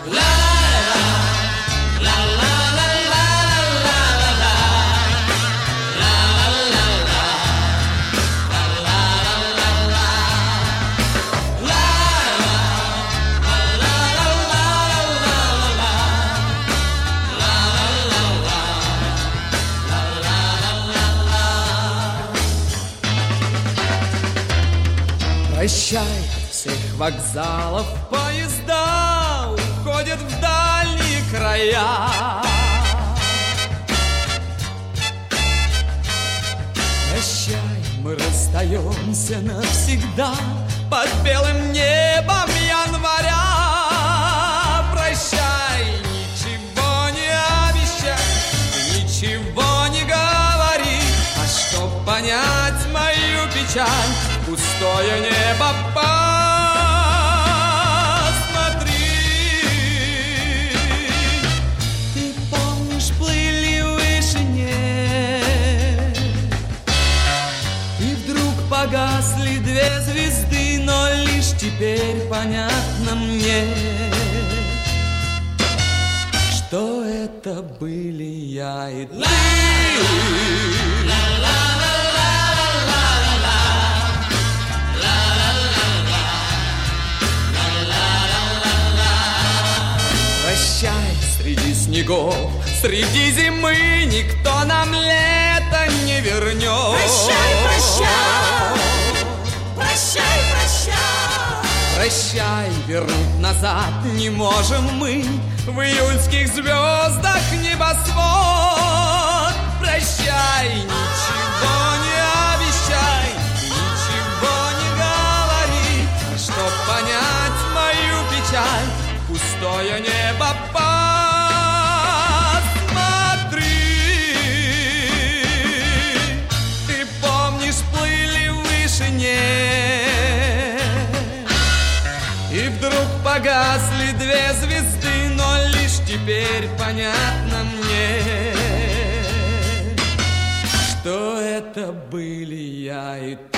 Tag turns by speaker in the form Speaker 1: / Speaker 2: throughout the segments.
Speaker 1: Прощай, от всех вокзалов поезда уходят в дальние края. Прощай, мы расстаемся навсегда под белым небом января. Прощай, ничего не обещай, ничего не говори, а чтоб понять мою печаль, пустое небо, посмотри. Ты помнишь, плыли в вышине, и вдруг погасли две звезды, но лишь теперь понятно мне, что это были я и ты. Прощай, среди снегов, среди зимы никто нам лето не вернет.
Speaker 2: Прощай, прощай, прощай, прощай.
Speaker 1: Прощай, вернуть назад не можем мы в июльских звездах небосвод. Прощай, ничего не обещай, ничего не говори, а чтоб понять мою печаль, пустое небо, посмотри. Ты помнишь, плыли в вышине, и вдруг погасли две звезды, но лишь теперь понятно мне, что это были я и ты.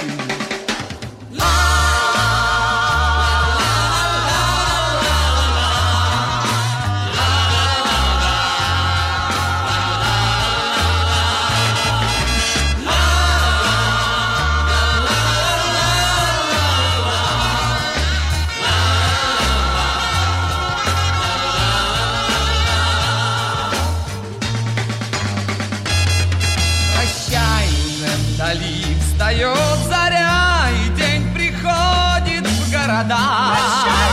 Speaker 1: Вдали встает заря, и день приходит в города.
Speaker 2: Прощай,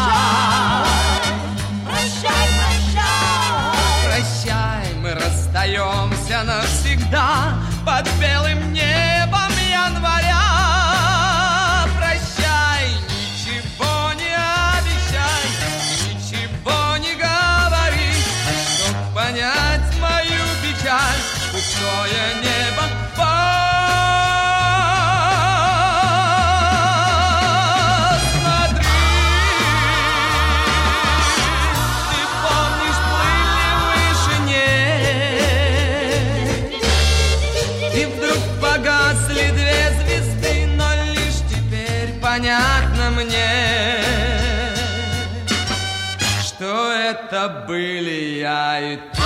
Speaker 2: прощай, прощай,
Speaker 1: прощай, мы расстаемся навсегда под белым небом января. Прощай, ничего не обещай, ничего не говори, а чтоб понять мою печаль, пустое небо, понятно мне, что это были я и ты.